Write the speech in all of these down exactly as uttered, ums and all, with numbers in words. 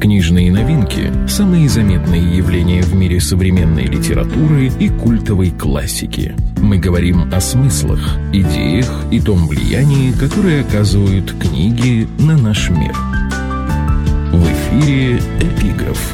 Книжные новинки – самые заметные явления в мире современной литературы и культовой классики. Мы говорим о смыслах, идеях и том влиянии, которое оказывают книги на наш мир. В эфире «Эпиграф».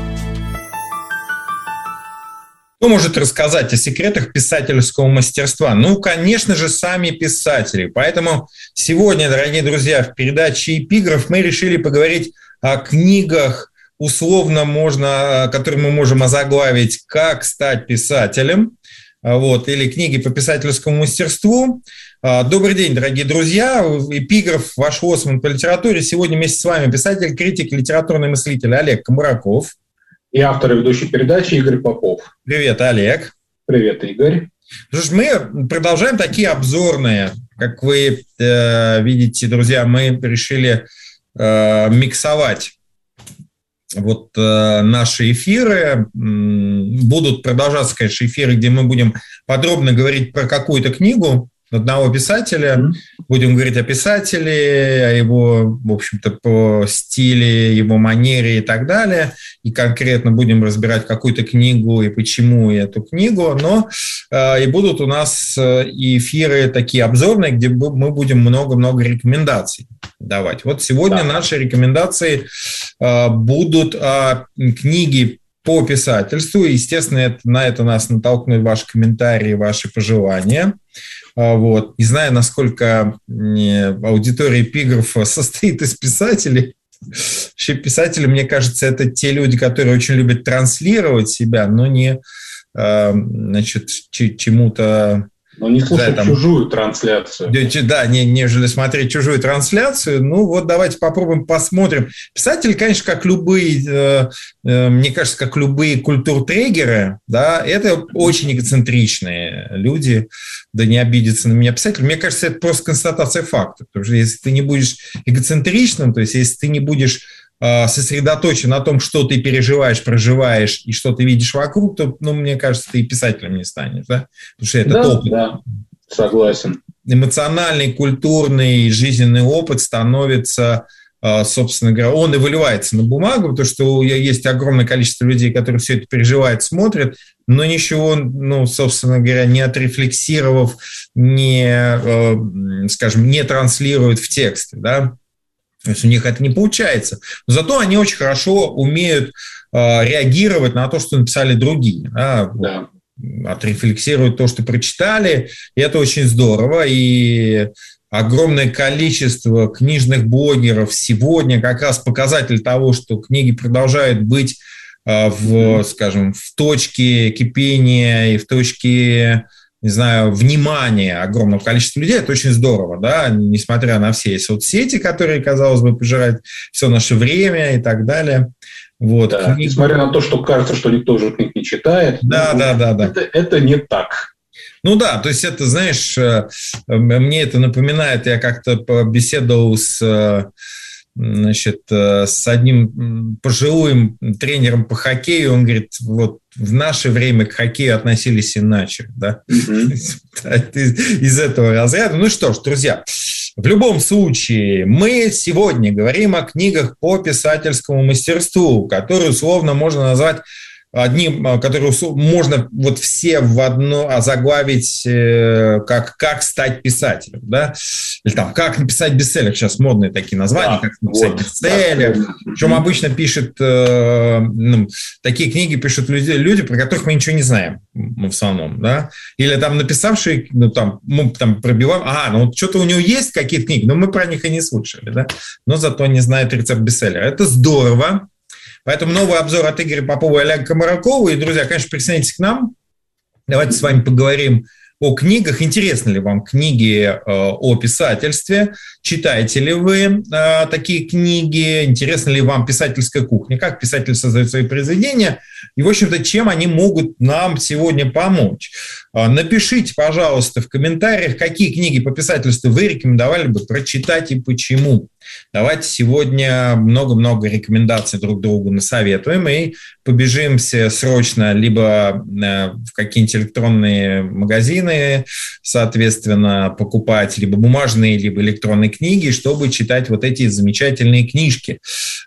Кто может рассказать о секретах писательского мастерства? Ну, конечно же, сами писатели. Поэтому сегодня, дорогие друзья, в передаче «Эпиграф» мы решили поговорить о книгах, условно можно, которые мы можем озаглавить «Как стать писателем», вот, или книги по писательскому мастерству. Добрый день, дорогие друзья. «Эпиграф», ваш лоцман по литературе. Сегодня вместе с вами писатель, критик, литературный мыслитель Олег Комараков. И автор и ведущий передачи Игорь Попов. Привет, Олег. Привет, Игорь. Слушай, мы продолжаем такие обзорные. Как вы э, видите, друзья, мы решили э, миксовать вот э, наши эфиры. Будут продолжаться, конечно, эфиры, где мы будем подробно говорить про какую-то книгу одного писателя. Mm-hmm. Будем говорить о писателе, о его, в общем-то, по стиле, его манере и так далее. И конкретно будем разбирать какую-то книгу и почему эту книгу. Но э, и будут у нас эфиры такие обзорные, где мы будем много-много рекомендаций давать. Вот сегодня да. наши рекомендации э, будут о книге по писательству. Естественно, это, на это нас натолкнут ваши комментарии, ваши пожелания. Вот. Не знаю, насколько аудитория «Эпиграфа» состоит из писателей. Вообще писатели, мне кажется, это те люди, которые очень любят транслировать себя, но не, значит, чему-то... Но не слушать да, там, чужую трансляцию. Да, не, нежели смотреть чужую трансляцию. Ну вот давайте попробуем посмотрим. Писатели, конечно, как любые, э, э, мне кажется, как любые культуртрегеры, да, это очень эгоцентричные люди. Да не обидятся на меня писатели. Мне кажется, это просто констатация факта. Потому что если ты не будешь эгоцентричным, то есть если ты не будешь сосредоточен на том, что ты переживаешь, проживаешь и что ты видишь вокруг, то, ну, мне кажется, ты и писателем не станешь, да? Потому что это да, опыт. Да, согласен. Эмоциональный, культурный, жизненный опыт становится, собственно говоря, он и выливается на бумагу, потому что есть огромное количество людей, которые все это переживают, смотрят, но ничего, ну, собственно говоря, не отрефлексировав, не, скажем, не транслируют в тексты, да? То есть у них это не получается. Но зато они очень хорошо умеют э, реагировать на то, что написали другие. Да? Да. Отрефлексировать то, что прочитали. И это очень здорово. И огромное количество книжных блогеров сегодня как раз показатель того, что книги продолжают быть э, в, скажем, в точке кипения и в точке... не знаю, внимание огромного количества людей, это очень здорово, да, несмотря на все соцсети, которые, казалось бы, пожирают все наше время и так далее. Вот. Да, Книги... Несмотря на то, что кажется, что никто уже книг не читает, да, ну, да, да, да. Это, это не так. Ну да, то есть это, знаешь, мне это напоминает, я как-то беседовал с... Значит, с одним пожилым тренером по хоккею, он говорит, вот в наше время к хоккею относились иначе, да, mm-hmm. из этого разряда. Ну что ж, друзья, в любом случае, мы сегодня говорим о книгах по писательскому мастерству, которые условно можно назвать одним, которые можно вот все в одно озаглавить, э, как, как стать писателем, да, или там, как написать бестселлер, сейчас модные такие названия, да, как написать вот, бестселлер, да. Причем обычно пишут, э, ну, такие книги пишут люди, люди, про которых мы ничего не знаем в основном, да, или там написавшие, ну, там, мы там пробиваем, ага, ну, вот что-то у него есть какие-то книги, но мы про них и не слышали, да, но зато они знают рецепт бестселлера, это здорово. Поэтому новый обзор от Игоря Попова и Олега Комаракова. И, друзья, конечно, присоединяйтесь к нам. Давайте с вами поговорим о книгах. Интересны ли вам книги э, о писательстве? Читаете ли вы э, такие книги? Интересна ли вам писательская кухня? Как писатель создает свои произведения? И, в общем-то, чем они могут нам сегодня помочь? Э, напишите, пожалуйста, в комментариях, какие книги по писательству вы рекомендовали бы прочитать и почему. Давайте сегодня много-много рекомендаций друг другу насоветуем и побежимся срочно либо в какие-нибудь электронные магазины, соответственно, покупать либо бумажные, либо электронные книги, чтобы читать вот эти замечательные книжки.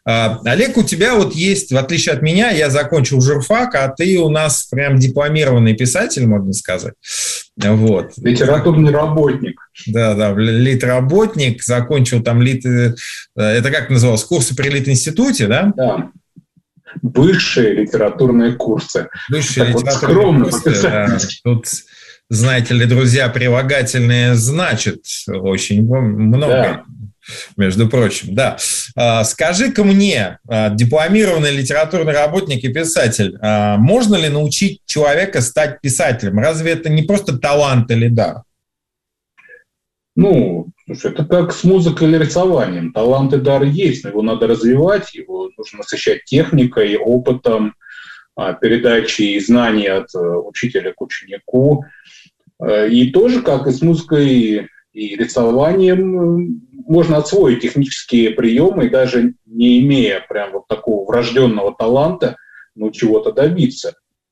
Олег, у тебя вот есть, в отличие от меня, я закончил журфак, а ты у нас прям дипломированный писатель, можно сказать. Вот. Литературный работник. Да, да, литработник, закончил там лит... Это как называлось? Курсы при Литинституте, да? Да. Высшие литературные курсы. Высшие так литературные вот курсы, да. Тут, знаете ли, друзья, прилагательные значит очень много. Да. Между прочим, да. Скажи-ка мне, дипломированный литературный работник и писатель, можно ли научить человека стать писателем? Разве это не просто талант или дар? Ну, слушай, это как с музыкой или рисованием. Талант и дар есть, но его надо развивать, его нужно насыщать техникой, опытом, передачей знаний от учителя к ученику. И тоже, как и с музыкой и рисованием, можно освоить технические приемы и даже не имея прям вот такого врожденного таланта, ну, чего-то добиться.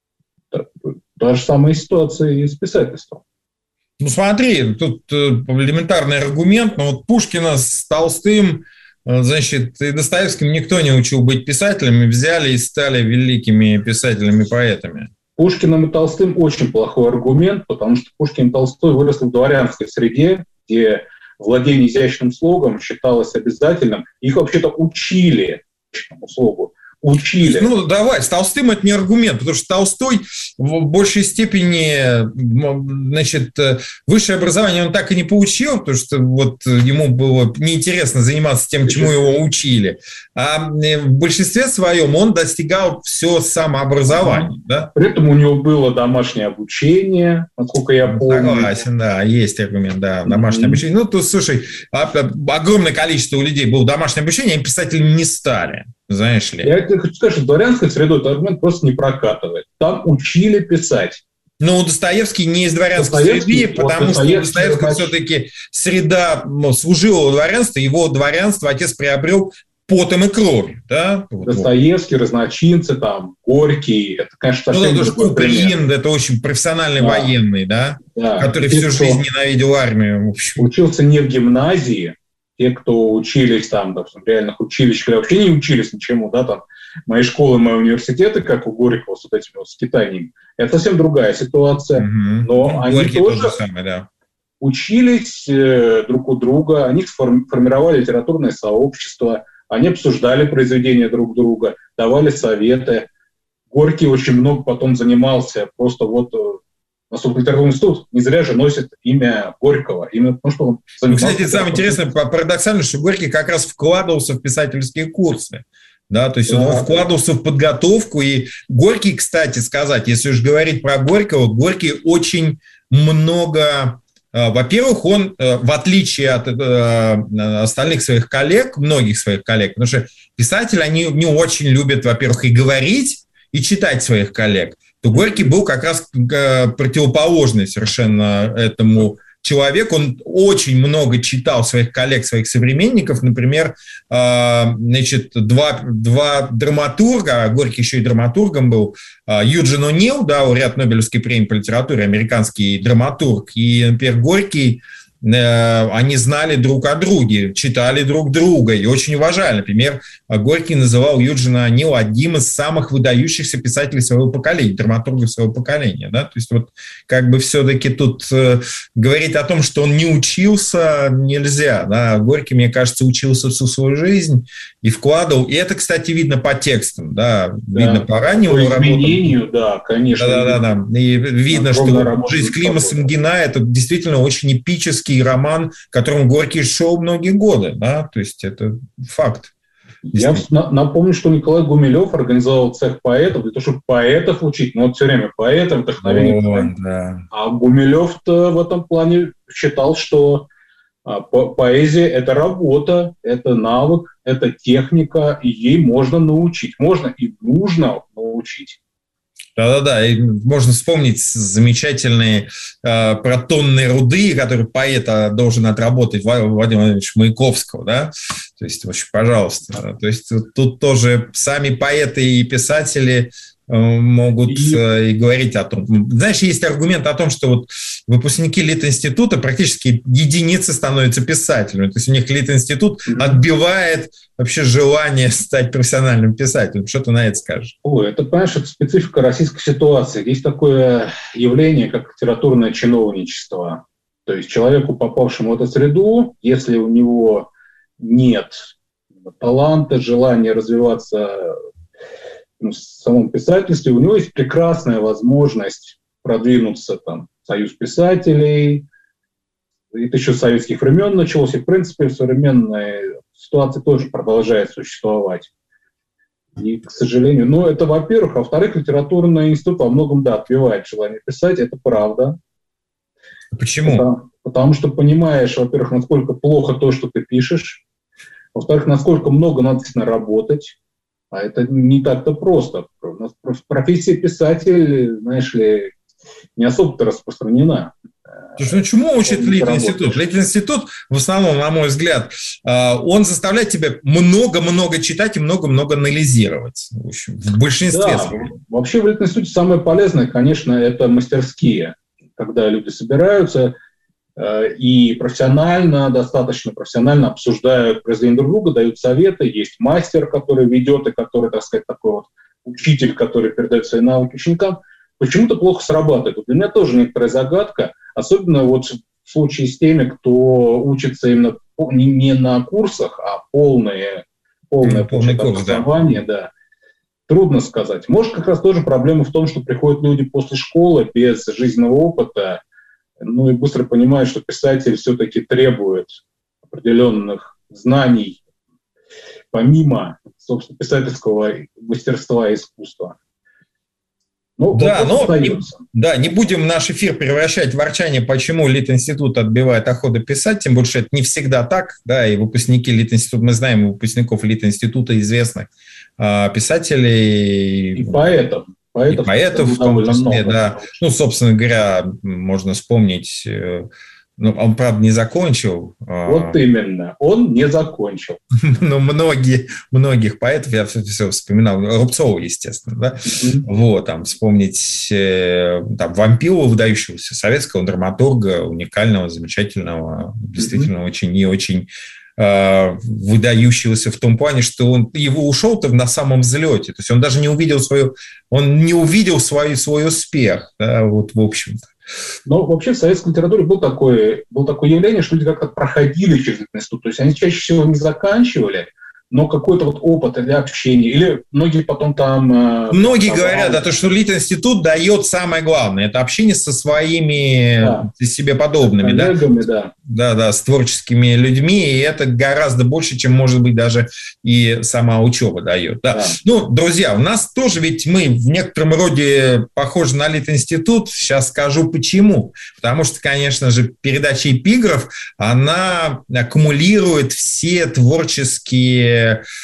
Та же самая ситуация и с писательством. Ну, смотри, тут элементарный аргумент, но вот Пушкина с Толстым, значит, и Достоевским никто не учил быть писателями, взяли и стали великими писателями-поэтами. Пушкиным и Толстым очень плохой аргумент, потому что Пушкин и Толстой выросли в дворянской среде, где владение изящным слогом считалось обязательным. Их вообще-то учили изящному слогу. Учили. Ну, давай, с Толстым это не аргумент, потому что Толстой в большей степени, значит, высшее образование он так и не получил, потому что вот ему было неинтересно заниматься тем, чему его учили. А в большинстве своем он достигал все самообразования. Да? При этом у него было домашнее обучение, насколько я помню. Согласен, да, есть аргумент, да, домашнее mm-hmm. обучение. Ну, то, слушай, огромное количество у людей было домашнее обучение, они писателями не стали. Знаешь ли? Я хочу сказать, что дворянской средой этот аргумент просто не прокатывает. Там учили писать. Ну, Достоевский не из дворянской среды, потому что Достоевский все-таки среда ну, служила дворянству, его дворянство отец приобрел потом и кровью. Да? Достоевский, разночинцы, там, Горький, это, конечно, совсем ну, это Куприн, это очень профессиональный да. военный, да? Да. Который всю жизнь ненавидел армию. В общем. Учился не в гимназии. Те, кто учились там, допустим, в реальных училищах, или вообще не учились ничему, да, там, мои школы, мои университеты, как у Горького, с вот этими вот скитаниями, это совсем другая ситуация. Mm-hmm. Но ну, они Горький тоже самое, да. учились э, друг у друга, они формировали литературное сообщество, они обсуждали произведения друг друга, давали советы. Горький очень много потом занимался просто вот... Насколько литературный институт не зря же носит имя Горького. Именно потому, что он занимался... Ну, кстати, самое интересное, парадоксально, что Горький как раз вкладывался в писательские курсы. Да, то есть да, он вкладывался в подготовку. И Горький, кстати сказать, если уж говорить про Горького, Горький очень много... Во-первых, он, в отличие от остальных своих коллег, многих своих коллег, потому что писатели, они не очень любят, во-первых, и говорить, и читать своих коллег, то Горький был как раз противоположный совершенно этому человеку. Он очень много читал своих коллег, своих современников. Например, значит, два, два драматурга, а Горький еще и драматургом был, Юджин О'Нил, да, лауреат Нобелевской премии по литературе, американский драматург, и, например, Горький, они знали друг о друге, читали друг друга и очень уважали. Например, Горький называл Юджина О'Нила одним из самых выдающихся писателей своего поколения, драматургов своего поколения. Да? То есть вот как бы все-таки тут э, говорить о том, что он не учился, нельзя. Да? Горький, мне кажется, учился всю свою жизнь и вкладывал. И это, кстати, видно по текстам. Да? Да. Видно по раннему изменению, да, конечно. Да, да, да, да. И видно, что «Жизнь Клима Самгина» – это действительно очень эпический роман, которым Горький шел многие годы, да, то есть это факт. Я напомню, что Николай Гумилев организовал цех поэтов для того, чтобы поэтов учить, но вот все время поэтов, вдохновение. Да. А Гумилев-то в этом плане считал, что поэзия – это работа, это навык, это техника, и ей можно научить, можно и нужно научить. Да-да-да, и можно вспомнить замечательные э, про тонны руды, которые поэт должен отработать Владимир Владимирович Маяковского, да, то есть, в общем, пожалуйста, то есть тут тоже сами поэты и писатели могут и... и говорить о том. Знаешь, есть аргумент о том, что вот выпускники Литинститута практически единицы становятся писателями. То есть у них Литинститут mm-hmm. отбивает вообще желание стать профессиональным писателем. Что ты на это скажешь? Ой, это, понимаешь, это специфика российской ситуации. Есть такое явление, как литературное чиновничество. То есть человеку, попавшему в эту среду, если у него нет таланта, желания развиваться ну, в самом писательстве, у него есть прекрасная возможность продвинуться там, в Союз писателей. Это еще с советских времен началось, и, в принципе, в современной ситуации тоже продолжает существовать. И, к сожалению, ну, это, во-первых. А во-вторых, литературный институт во многом, да, отбивает желание писать, это правда. Почему? Потому, потому что понимаешь, во-первых, насколько плохо то, что ты пишешь, во-вторых, насколько много надо действительно работать, а это не так-то просто. У нас профессия писатель, знаешь ли, не особо-то распространена. Слушай, ну чему учит Литинститут? Литинститут, в основном, на мой взгляд, он заставляет тебя много-много читать и много-много анализировать. В общем, в большинстве. Да, вообще в Литинституте самое полезное, конечно, это мастерские, когда люди собираются и профессионально, достаточно профессионально обсуждают произведения друг друга, дают советы. Есть мастер, который ведет, и который, так сказать, такой вот учитель, который передает свои навыки ученикам. Почему-то плохо срабатывает. Для меня тоже некоторая загадка, особенно вот в случае с теми, кто учится именно не на курсах, а полное, полное, полное образование. Да. Да. Трудно сказать. Может, как раз тоже проблема в том, что приходят люди после школы без жизненного опыта, ну и быстро понимают, что писатель все-таки требует определенных знаний, помимо, собственно, писательского мастерства и искусства. Ну, да, но не, да, не будем наш эфир превращать в ворчание, почему Литинститут отбивает охоту писать, тем больше это не всегда так, да, и выпускники Литинститута, мы знаем выпускников Литинститута известных э, писателей. И поэтов. Поэтов, и поэтов в том числе, много, да. Ну, собственно говоря, можно вспомнить, ну, он, правда, не закончил. Вот именно, он не закончил. Но многие, многих поэтов, я все, все вспоминал, Рубцова, естественно, да, mm-hmm. вот, там, вспомнить там, Вампилова, выдающегося советского драматурга, уникального, замечательного, действительно, mm-hmm. очень и очень выдающегося в том плане, что он его ушел-то на самом взлете, то есть он даже не увидел свою, он не увидел свой, свой успех, да, вот в общем-то. Но вообще в советской литературе был такое, было такое явление, что люди как-то проходили через этот институт, то есть они чаще всего не заканчивали, но какой-то вот опыт или общение, или многие потом там... Многие там, говорят, да, то, что Литинститут дает самое главное, это общение со своими да. себе подобными, с коллегами, да? Да. да, да, с творческими людьми, и это гораздо больше, чем, может быть, даже и сама учеба дает. Да. Да. Ну, друзья, у нас тоже ведь мы в некотором роде похожи на Литинститут, сейчас скажу почему. Потому что, конечно же, передача «Эпиграф», она аккумулирует все творческие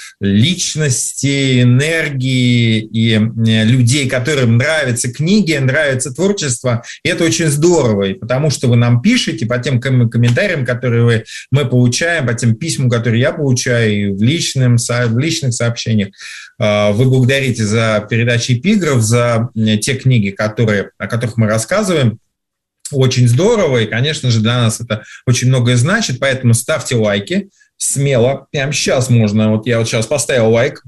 личности, энергии и людей, которым нравятся книги, нравится творчество. И это очень здорово, и потому что вы нам пишете, по тем комментариям, которые вы, мы получаем, по тем письмам, которые я получаю в, личном, в личных сообщениях. Вы благодарите за передачу «Эпиграф», за те книги, которые, о которых мы рассказываем. Очень здорово, и, конечно же, для нас это очень многое значит, поэтому ставьте лайки. Смело, прямо сейчас можно, вот я вот сейчас поставил лайк,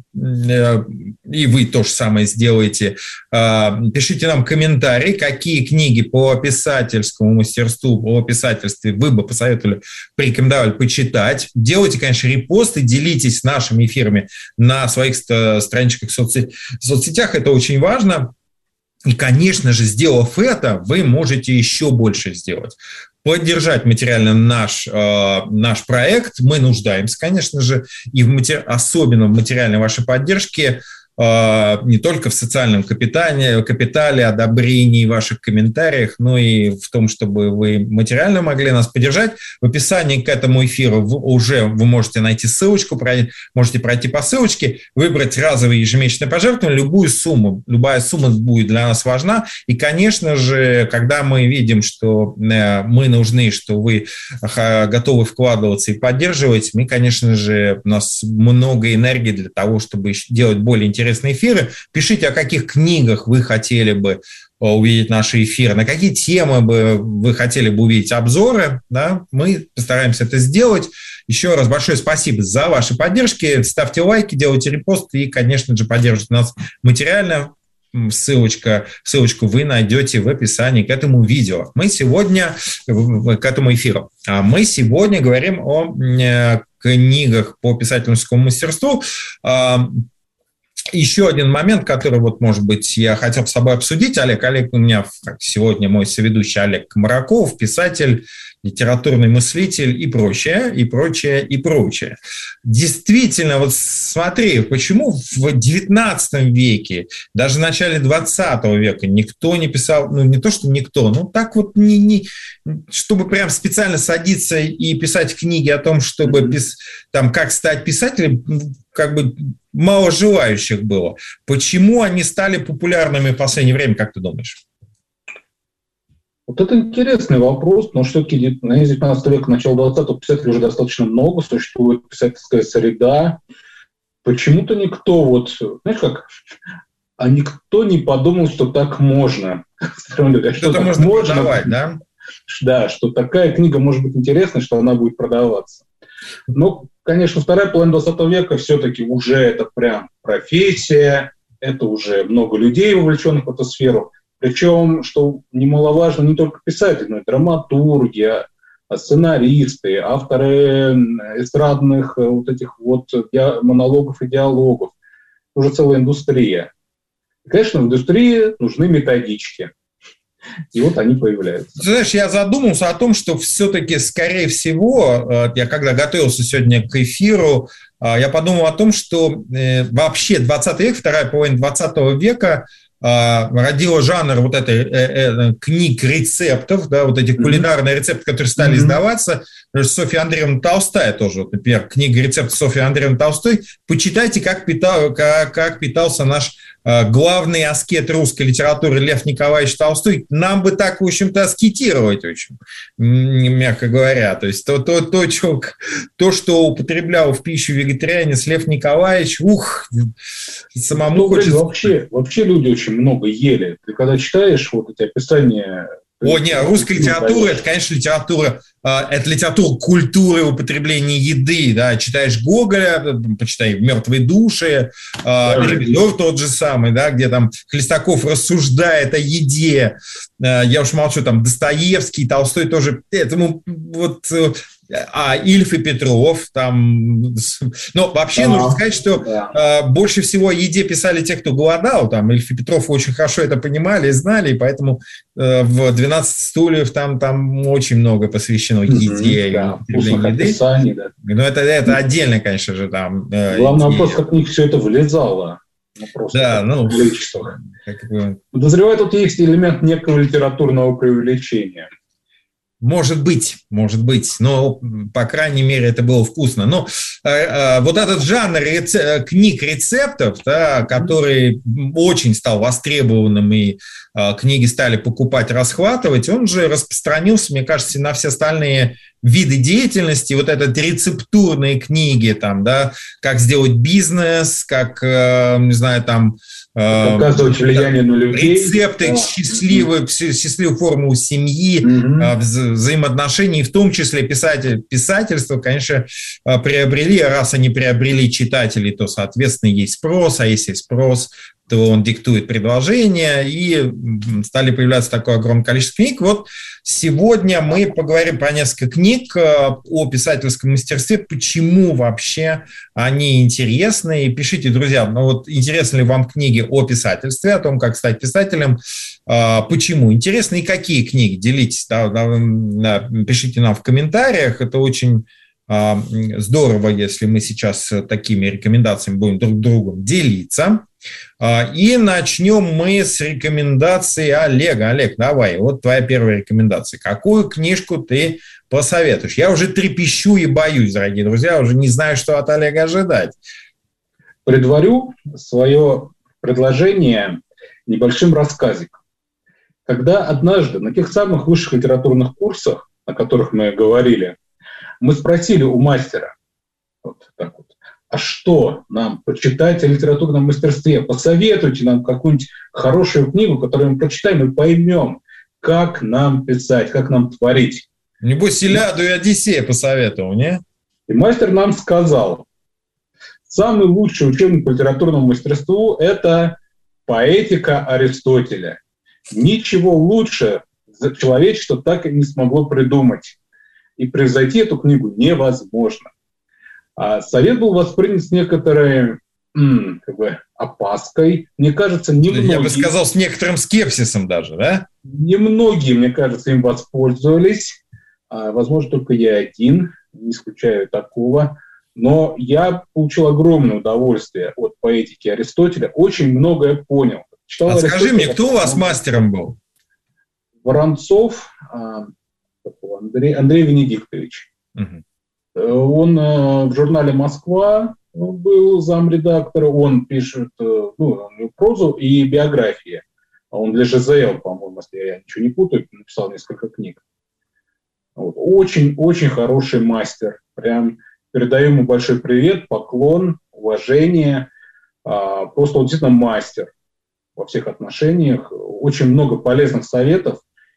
и вы то же самое сделаете. Пишите нам комментарий, какие книги по писательскому мастерству, по писательству вы бы посоветовали, порекомендовали почитать. Делайте, конечно, репосты, делитесь с нашими эфирами на своих страничках в соцсетях, это очень важно. И, конечно же, сделав это, вы можете еще больше сделать. Поддержать материально наш, э, наш проект. Мы нуждаемся, конечно же, и в матери... особенно в материальной вашей поддержке, э, не только в социальном капитале, капитале, одобрении ваших комментариях, но и в том, чтобы вы материально могли нас поддержать. В описании к этому эфиру уже вы можете найти ссылочку, можете пройти по ссылочке, выбрать разовые ежемесячные пожертвования, любую сумму. Любая сумма будет для нас важна. И, конечно же, когда мы видим, что мы нужны, что вы готовы вкладываться и поддерживать, мы, конечно же, у нас много энергии для того, чтобы делать более интересные интересные эфиры. Пишите, о каких книгах вы хотели бы увидеть наши эфиры, на какие темы бы вы хотели бы увидеть обзоры. Да? Мы постараемся это сделать. Еще раз большое спасибо за ваши поддержки. Ставьте лайки, делайте репосты и, конечно же, поддержите нас материально. Ссылочка, ссылочку вы найдете в описании к этому видео. Мы сегодня, к этому эфиру, мы сегодня говорим о книгах по писательскому мастерству. Еще один момент, который, вот, может быть, я хотел с собой обсудить. Олег, Олег у меня сегодня мой соведущий Олег Комараков, писатель, литературный мыслитель и прочее, и прочее, и прочее. Действительно, вот смотри, почему в девятнадцатом веке, даже в начале двадцатого века никто не писал, ну не то, что никто, ну так вот, не, не, чтобы прям специально садиться и писать книги о том, чтобы пис, там, как стать писателем, как бы мало желающих было. Почему они стали популярными в последнее время, как ты думаешь? Вот это интересный вопрос, но все-таки на девятнадцатого века, начало двадцатого писателей уже достаточно много, существует писательская среда. Почему-то никто, вот, знаешь как, а никто не подумал, что так можно. Что-то можно продавать, да? Да, что такая книга может быть интересна, что она будет продаваться. Но, конечно, вторая половина двадцатого века все-таки уже это прям профессия, это уже много людей, вовлеченных в эту сферу. Причем, что немаловажно, не только писатели, но и драматурги, сценаристы, авторы эстрадных вот этих вот монологов и диалогов. Уже целая индустрия. И, конечно, в индустрии нужны методички. И вот они появляются. Ты знаешь, я задумался о том, что все-таки, скорее всего, я когда готовился сегодня к эфиру, я подумал о том, что вообще двадцатый век, вторая половина двадцатого века родила жанр вот этой э, э, книг рецептов, да, вот этих кулинарных рецептов, которые стали mm-hmm. издаваться. Софья Андреевна Толстая тоже, вот, например, книга рецептов Софьи Андреевны Толстой. Почитайте, как, питал, как, как питался наш э, главный аскет русской литературы Лев Николаевич Толстой. Нам бы так, в общем-то, аскетировать, очень, мягко говоря. То есть то, то, то, что, то, что употреблял в пищу вегетарианец Лев Николаевич, ух, самому хочется... Вообще, вообще люди очень много ели. Ты когда читаешь вот эти описания... О, нет, русская литература, это, конечно, литература, это литература культуры употребления еды, да, читаешь Гоголя, почитай «Мертвые души», «Ревизор» тот же самый, да, где там Хлестаков рассуждает о еде, я уж молчу, там Достоевский, Толстой тоже, этому вот... А Ильф и Петров, там... Но вообще а, нужно сказать, что да. больше всего о еде писали те, кто голодал. Там Ильф и Петров очень хорошо это понимали и знали, и поэтому в «двенадцать стульев» там, там очень много посвящено еде. Да, еды. Да. Но это, это отдельно, конечно же, там... Главный вопрос, как в них все это влезало. Ну, просто да, ну... Как бы... Подозреваю, тут есть элемент некого литературного преувеличения. Может быть, может быть, но, по крайней мере, это было вкусно. Но э, э, вот этот жанр рецеп, книг рецептов, да, который очень стал востребованным, и э, книги стали покупать, расхватывать, он же распространился, мне кажется, на все остальные виды деятельности. Вот это рецептурные книги, там, да, как сделать бизнес, как, э, не знаю, там... Оказывать влияние на людей. Рецепты, да. счастливую, счастливую форму семьи, mm-hmm. вза- взаимоотношений, в том числе писатель, писательство, конечно, приобрели, а раз они приобрели читателей, то, соответственно, есть спрос, а если спрос, то он диктует предложение, и стали появляться такое огромное количество книг. Вот сегодня мы поговорим про несколько книг о писательском мастерстве, почему вообще они интересны. И пишите, друзья, ну вот интересны ли вам книги о писательстве, о том, как стать писателем, почему интересны и какие книги, делитесь, да, да, пишите нам в комментариях, это очень... здорово, если мы сейчас такими рекомендациями будем друг с другом делиться. И начнем мы с рекомендации Олега. Олег, давай, вот твоя первая рекомендация. Какую книжку ты посоветуешь? Я уже трепещу и боюсь, дорогие друзья, уже не знаю, что от Олега ожидать. Предварю свое предложение небольшим рассказиком. Когда однажды на тех самых высших литературных курсах, о которых мы говорили, мы спросили у мастера, вот так вот, а что нам почитать о литературном мастерстве? Посоветуйте нам какую-нибудь хорошую книгу, которую мы прочитаем и поймем, как нам писать, как нам творить. Небось, Илиаду и Одиссея посоветовал, не? И мастер нам сказал, самый лучший учебник по литературному мастерству – это поэтика Аристотеля. Ничего лучше человечество так и не смогло придумать. И превзойти эту книгу невозможно. А совет был воспринят с некоторой м, как бы, опаской. Мне кажется, немногие... Я бы сказал, с некоторым скепсисом даже, да? Немногие, мне кажется, им воспользовались. А, возможно, только я один, не исключаю такого. Но я получил огромное удовольствие от поэтики Аристотеля. Очень многое понял. Читал а Аристотеля, скажи мне, кто у вас мастером был? Воронцов, а, Андрей, Андрей Венедиктович. Угу. Он а, в журнале «Москва» был замредактора. Он пишет ну, прозу и биографии. Он для ЖЗЛ, по-моему, если я ничего не путаю, написал несколько книг. Вот. Очень, очень хороший мастер. Прям передаю ему большой привет, поклон, уважение. А, просто он действительно мастер во всех отношениях. Очень много полезных советов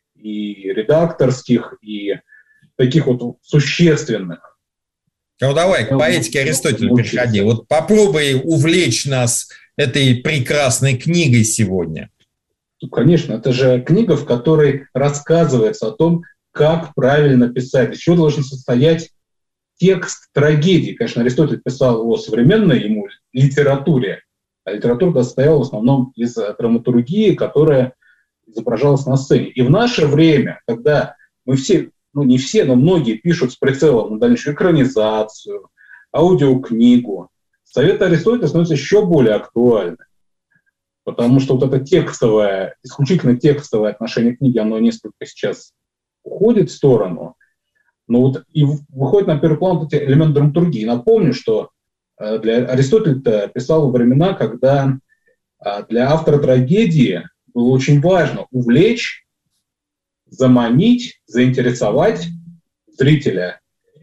и редакторских, и таких вот существенных. Ну давай, к поэтике Аристотеля переходи. Вот попробуй увлечь нас этой прекрасной книгой сегодня. Ну, конечно, это же книга, в которой рассказывается о том, как правильно писать, из чего должен состоять текст трагедии. Конечно, Аристотель писал о современной ему литературе, а литература состояла в основном из драматургии, которая изображалась на сцене. И в наше время, когда мы все, ну не все, но многие пишут с прицелом на дальнейшую экранизацию, аудиокнигу, совет Аристотеля становится еще более актуальным. Потому что вот это текстовое, исключительно текстовое отношение к книге, оно несколько сейчас уходит в сторону. Но вот и выходит на первый план вот эти элементы драматургии. Напомню, что для Аристотеля писал во времена, когда для автора трагедии было очень важно увлечь, заманить, заинтересовать зрителя.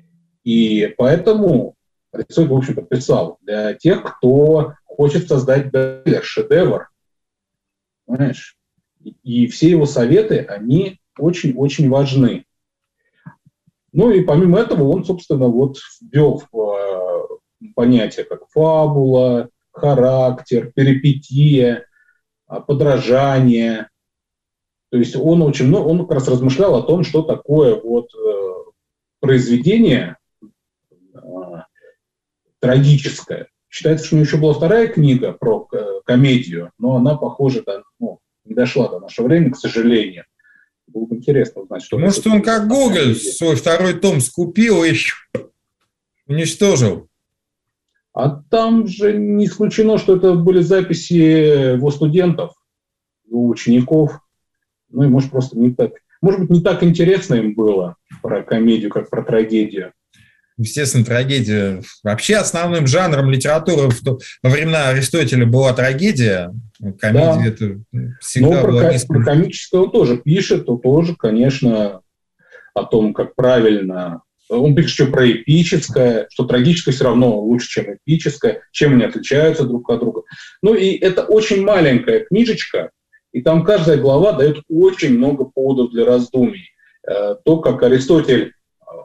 И поэтому Аристотель, в общем-то, писал для тех, кто хочет создать шедевр. Понимаешь? И все его советы, они очень-очень важны. Ну и помимо этого он, собственно, вот ввел в понятия как фабула, характер, перипетия, подражание. То есть он очень много, он как раз размышлял о том, что такое вот произведение трагическое. Считается, что у него еще была вторая книга про комедию, но она, похоже, да, ну, не дошла до нашего времени, к сожалению. Было бы интересно узнать, что... Может, он как Гоголь свой второй том скупил и уничтожил? А там же не исключено, что это были записи его студентов, его учеников. Ну и, может, просто не так... Может быть, не так интересно им было про комедию, как про трагедию. Естественно, трагедия. Вообще основным жанром литературы во времена Аристотеля была трагедия. Комедия да. Это всегда Но была про, низким... про комическое он тоже пишет, он тоже, конечно, о том, как правильно... Он пишет еще про эпическое, что трагическое все равно лучше, чем эпическое, чем они отличаются друг от друга. Ну и это очень маленькая книжечка, и там каждая глава дает очень много поводов для раздумий. То, как Аристотель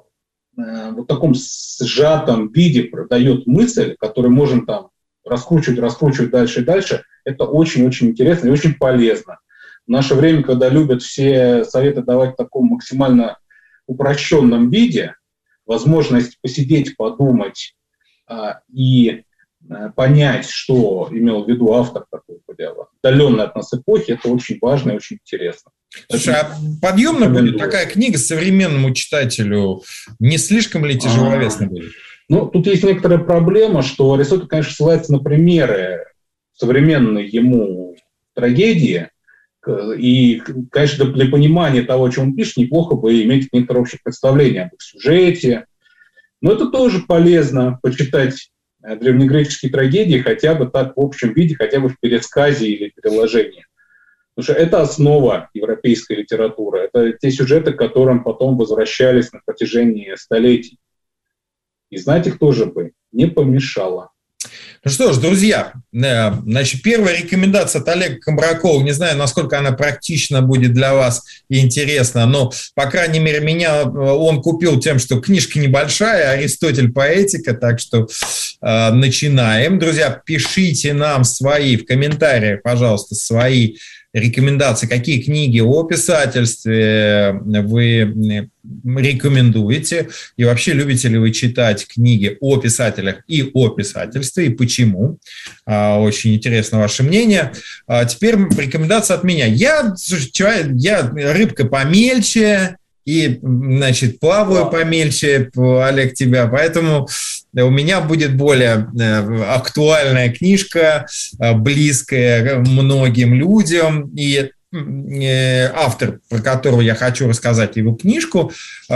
в таком сжатом виде продает мысль, которую можно там раскручивать, раскручивать дальше и дальше, это очень-очень интересно и очень полезно. В наше время, когда любят все советы давать в таком максимально упрощенном виде, возможность посидеть, подумать а, и а, понять, что имел в виду автор такого дела, отдаленной от нас эпохи, это очень важно и очень интересно. Слушай, а подъемна будет такая книга современному читателю? Не слишком ли тяжеловесно а, будет? Ну, тут есть некоторая проблема, что Аристотель, конечно, ссылается на примеры современной ему трагедии, и, конечно, для понимания того, о чем он пишет, неплохо бы иметь некоторое общее представление об их сюжете. Но это тоже полезно, почитать древнегреческие трагедии хотя бы так в общем виде, хотя бы в пересказе или переложении. Потому что это основа европейской литературы. Это те сюжеты, к которым потом возвращались на протяжении столетий. И знать их тоже бы не помешало. Ну что ж, друзья, значит, первая рекомендация от Олега Комракова, не знаю, насколько она практична будет для вас и интересна, но, по крайней мере, меня он купил тем, что книжка небольшая, Аристотель поэтика, так что э, начинаем. Друзья, пишите нам свои в комментариях, пожалуйста, свои рекомендации, какие книги о писательстве вы рекомендуете, и вообще любите ли вы читать книги о писателях и о писательстве, и почему. Очень интересно ваше мнение. А теперь рекомендация от меня. Я, я рыбка помельче, и, значит, плаваю помельче, Олег, тебя, поэтому у меня будет более актуальная книжка, близкая многим людям, и автор, про которого я хочу рассказать его книжку,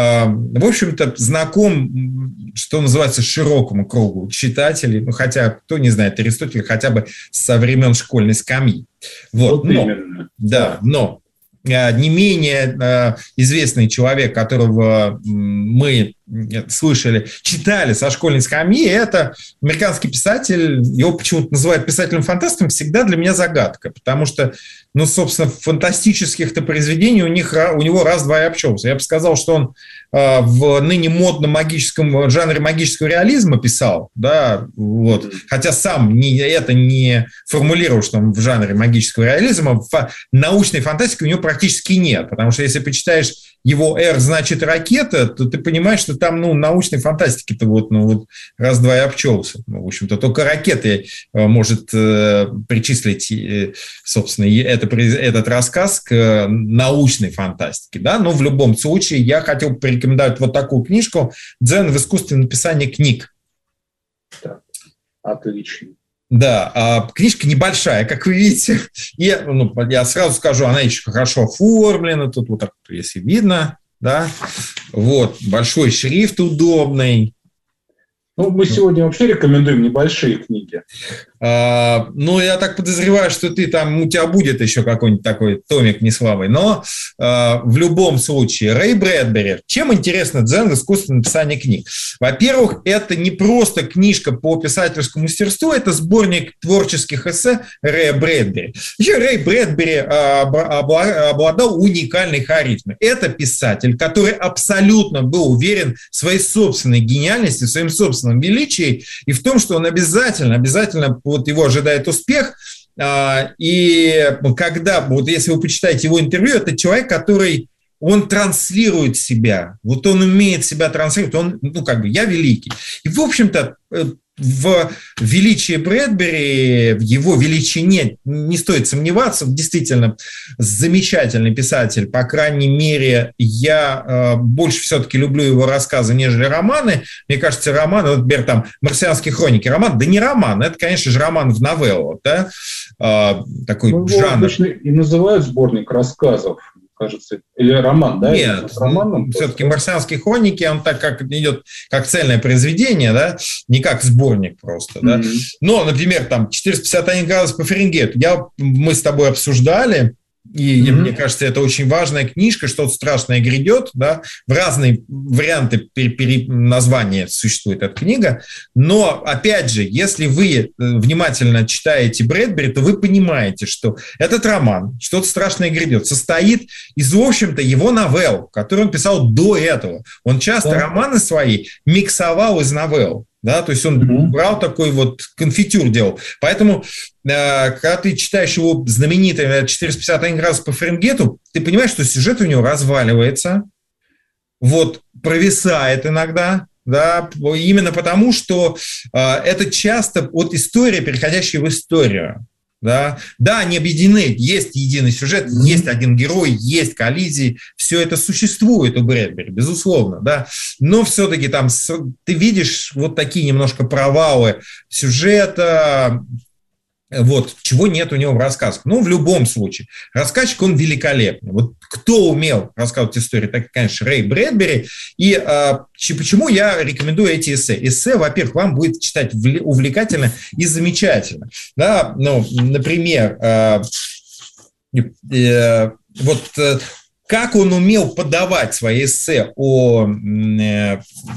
в общем-то, знаком, что называется, широкому кругу читателей, ну, хотя, кто не знает Аристотеля, хотя бы со времен школьной скамьи. Вот, вот но, именно. Да, но не менее известный человек, которого мы слышали, читали со школьной скамьи, это американский писатель, его почему-то называют писателем-фантастом, всегда для меня загадка, потому что, ну, собственно, фантастических-то произведений у, них, у него раз-два и обчелся. Я бы сказал, что он э, в ныне модном магическом жанре магического реализма писал, да, вот, хотя сам не, это не формулировал, что он в жанре магического реализма, фа- научной фантастики у него практически нет, потому что если почитаешь его «R» значит ракета, то ты понимаешь, что там, ну, научной фантастики-то вот, ну, вот раз-два и обчелся. Ну, в общем-то, только ракеты э, может э, причислить, э, собственно, это, этот рассказ к научной фантастике, да, но в любом случае я хотел бы порекомендовать вот такую книжку «Дзен в искусстве написания книг». Так, отлично. Да, а книжка небольшая, как вы видите. И, ну, я сразу скажу, она еще хорошо оформлена. Тут вот так, если видно, да. Вот, большой шрифт удобный. Ну, мы сегодня вообще рекомендуем небольшие книги. А, ну, я так подозреваю, что ты там, у тебя будет еще какой-нибудь такой томик неславый. Но а, в любом случае, Рэй Брэдбери. Чем интересно «Дзен в искусстве написания книг»? Во-первых, это не просто книжка по писательскому мастерству, это сборник творческих эссе Рэя Брэдбери. Еще Рэй Брэдбери а, обладал уникальной харизмой. Это писатель, который абсолютно был уверен в своей собственной гениальности, в своем собственном величии и в том, что он обязательно, обязательно вот его ожидает успех. И когда, вот если вы почитаете его интервью, это человек, который, он транслирует себя, вот он умеет себя транслировать, он, ну, как бы, я великий. И, в общем-то, в величии Брэдбери, в его величине не стоит сомневаться. Действительно, замечательный писатель. По крайней мере, я э, больше все-таки люблю его рассказы, нежели романы. Мне кажется, романы, вот, например, там «Марсианские хроники», роман, да не роман, это, конечно же, роман в новеллу, да, э, такой ну, жанр. Обычно и называют сборник рассказов, кажется, или роман, да? Нет, все-таки «Марсианские хроники», он так как идет как цельное произведение, да, не как сборник просто, да. Mm-hmm. Но, например, там четыреста пятьдесят один градус по Фаренгейту, я, мы с тобой обсуждали, и mm-hmm. мне кажется, это очень важная книжка, что-то страшное грядет, да, в разные варианты названия существует эта книга, но, опять же, если вы внимательно читаете Брэдбери, то вы понимаете, что этот роман «Что-то страшное грядет» состоит из, в общем-то, его новелл, которые он писал до этого. Он часто yeah. романы свои миксовал из новелл. Да, то есть он mm-hmm. брал такой вот конфитюр делал. Поэтому, э, когда ты читаешь его знаменитый четыреста пятьдесят один градус по Фаренгейту, ты понимаешь, что сюжет у него разваливается, вот, провисает иногда, да, именно потому, что э, это часто вот история, переходящая в историю. Да? Да, они объединены, есть единый сюжет, mm-hmm. есть один герой, есть коллизии, все это существует у Брэдбери, безусловно, да, но все-таки там ты видишь вот такие немножко провалы сюжета, вот, чего нет у него в рассказах. Ну, в любом случае, рассказчик, он великолепный. Вот кто умел рассказывать истории, так, конечно, Рэй Брэдбери. И а, почему я рекомендую эти эссе? Эссе, во-первых, вам будет читать увлекательно и замечательно. Да, ну, например, а, э, вот... как он умел подавать свои эссе о, о,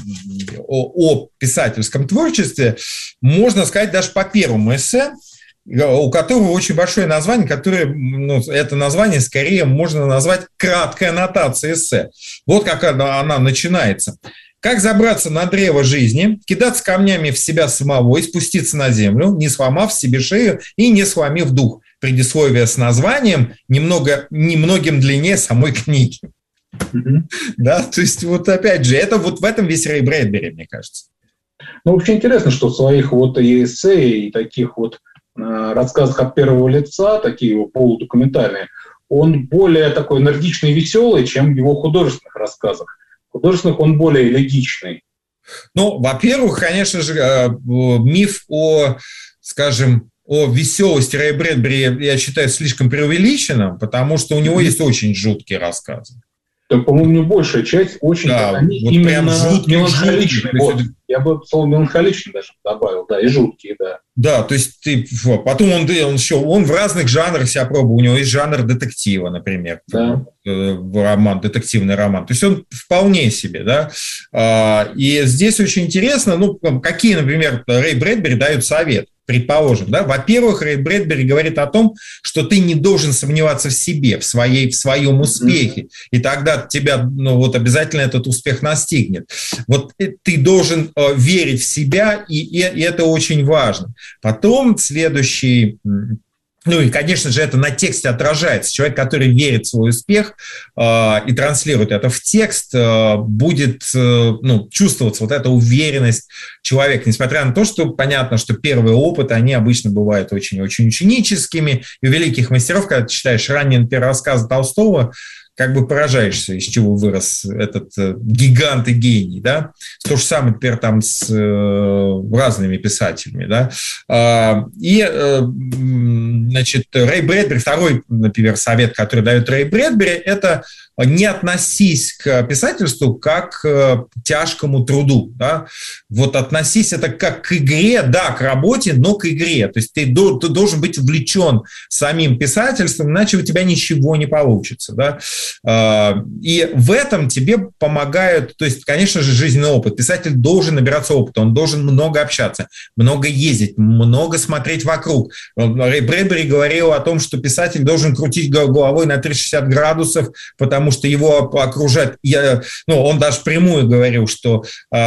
о писательском творчестве, можно сказать даже по первому эссе, у которого очень большое название, которое, ну, это название скорее можно назвать краткой аннотацией эссе. Вот как она, она начинается. Как забраться на древо жизни, кидаться камнями в себя самого и спуститься на землю, не сломав себе шею и не сломив дух. Предисловие с названием немного, немногим длиннее самой книги. Mm-hmm. Да, то есть вот опять же, это вот в этом весь Рэй Брэдбери, мне кажется. Ну, вообще интересно, что в своих вот и эссе, и таких вот э, рассказах от первого лица, такие вот полудокументальные, он более такой энергичный и веселый, чем в его художественных рассказах. В художественных он более элегичный. Ну, во-первых, конечно же, миф о, скажем, о веселости Рэя Брэдбери, я считаю, слишком преувеличенным, потому что у него mm-hmm. есть очень жуткие рассказы. Так, по-моему, не большая часть очень... Да, они вот именно прям жуткие, меланхоличные. жуткие. Вот. Я бы слово меланхоличный даже добавил, да, и жуткие, да. Да, то есть ты... Потом он, он еще... Он в разных жанрах себя пробовал. У него есть жанр детектива, например. Да. Роман, детективный роман. То есть он вполне себе, да. И здесь очень интересно, ну, какие, например, Рэй Брэдбери дают совет. Предположим, да, во-первых, Рэй Брэдбери говорит о том, что ты не должен сомневаться в себе, в, своей, в своем успехе, mm-hmm. и тогда тебя, ну, вот обязательно этот успех настигнет. Вот ты должен э, верить в себя, и, и, и это очень важно. Потом следующий... Ну и, конечно же, это на тексте отражается. Человек, который верит в свой успех э, и транслирует это в текст, э, будет э, ну, чувствоваться вот эта уверенность человека, несмотря на то, что понятно, что первые опыты, они обычно бывают очень-очень ученическими. И у великих мастеров, когда ты читаешь ранние, например, рассказы Толстого, как бы поражаешься, из чего вырос этот э, гигант и гений, да. То же самое, например, там с э, разными писателями, да. А, и, э, значит, Рэй Брэдбери, второй, например, совет, который дает Рэй Брэдбери, это не относись к писательству как к тяжкому труду, да. Вот относись это как к игре, да, к работе, но к игре. То есть ты, ты должен быть увлечен самим писательством, иначе у тебя ничего не получится, да. И в этом тебе помогают, то есть, конечно же, жизненный опыт. Писатель должен набираться опыта, он должен много общаться, много ездить, много смотреть вокруг. Рэй Брэдбери говорил о том, что писатель должен крутить головой на триста шестьдесят градусов, потому что его окружает... Я, ну, он даже прямую говорил, что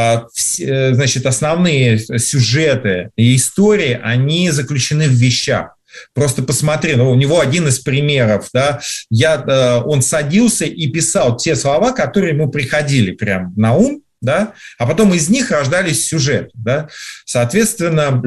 значит, основные сюжеты и истории, они заключены в вещах. Просто посмотри, ну, у него один из примеров, да, я, он садился и писал те слова, которые ему приходили прям на ум, да, а потом из них рождались сюжеты, да, соответственно,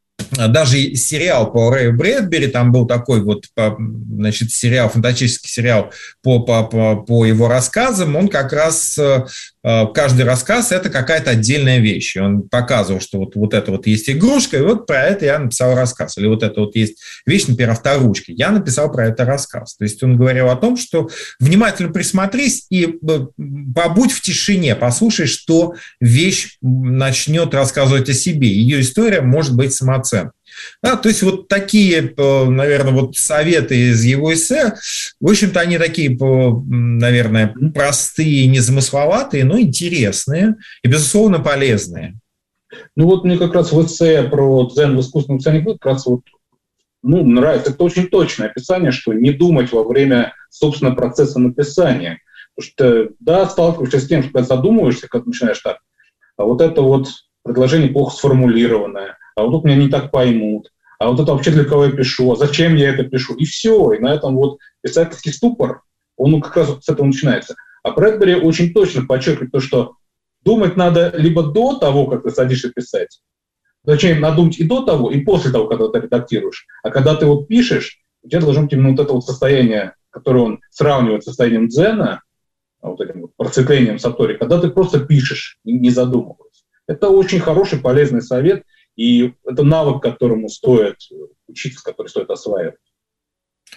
даже сериал по Рэю Брэдбери, там был такой вот, значит, сериал, фантастический сериал по, по, по, по его рассказам, он как раз, каждый рассказ – это какая-то отдельная вещь. И он показывал, что вот, вот это вот есть игрушка, и вот про это я написал рассказ. Или вот это вот есть вещь, например, авторучка. Я написал про это рассказ. То есть он говорил о том, что внимательно присмотрись и побудь в тишине, послушай, что вещь начнет рассказывать о себе. Ее история может быть самоценной. Да, то есть вот такие, наверное, вот советы из его эссе, в общем-то, они такие, наверное, простые, незамысловатые, но интересные и, безусловно, полезные. Ну вот мне как раз в эссе про дзен в искусственном дизайне как раз вот, ну, нравится. Это очень точное описание, что не думать во время, собственно, процесса написания. Потому что, да, сталкиваешься с тем, что когда задумываешься, когда начинаешь так, а вот это вот предложение плохо сформулированное, а вот тут меня не так поймут, а вот это вообще для кого я пишу, а зачем я это пишу, и все. И на этом вот писательский ступор, он как раз вот с этого начинается. А Брэдбери очень точно подчеркивает то, что думать надо либо до того, как ты садишься писать, зачем надо думать и до того, и после того, когда ты редактируешь. А когда ты вот пишешь, у тебя должно быть именно вот это вот состояние, которое он сравнивает с состоянием дзена, вот этим вот просветлением сатори, когда ты просто пишешь, не задумываясь. Это очень хороший, полезный совет, и это навык, которому стоит учиться, который стоит осваивать.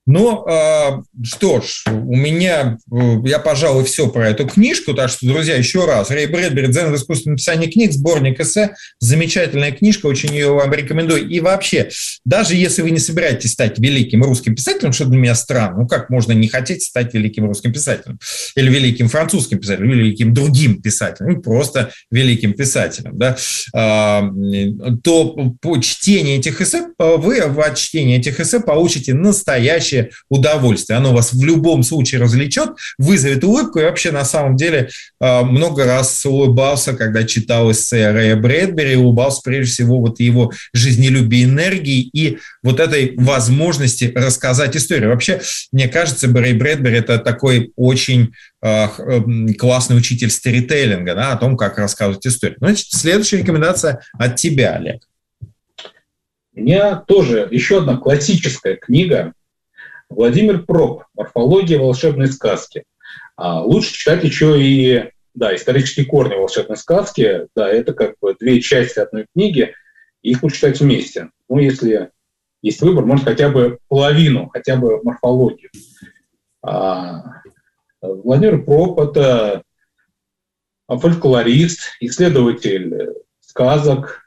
Ну, э, что ж, у меня, э, я, пожалуй, все про эту книжку, так что, друзья, еще раз, Рэй Брэдбери «Дзен в искусстве написания книг», сборник эссе, замечательная книжка, очень ее вам рекомендую. И вообще, даже если вы не собираетесь стать великим русским писателем, что для меня странно, ну, как можно не хотеть стать великим русским писателем, или великим французским писателем, или великим другим писателем, ну, просто великим писателем, да, э, то по чтению этих эссе, вы от чтения этих эссе получите настоящее удовольствие. Оно вас в любом случае развлечет, вызовет улыбку. И вообще, на самом деле, много раз улыбался, когда читал эссе Рэя Брэдбери, улыбался прежде всего вот его жизнелюбие, энергии и вот этой возможности рассказать историю. Вообще, мне кажется, Рэй Брэдбери – это такой очень классный учитель сторителлинга, да, о том, как рассказывать историю. Значит, следующая рекомендация от тебя, Олег. У меня тоже еще одна классическая книга. Владимир Проп «Морфология волшебной сказки». А лучше читать еще и да, исторические корни волшебной сказки. Да, это как бы две части одной книги, их лучше читать вместе. Ну, если есть выбор, может, хотя бы половину, хотя бы морфологию. А Владимир Проп – это фольклорист, исследователь сказок,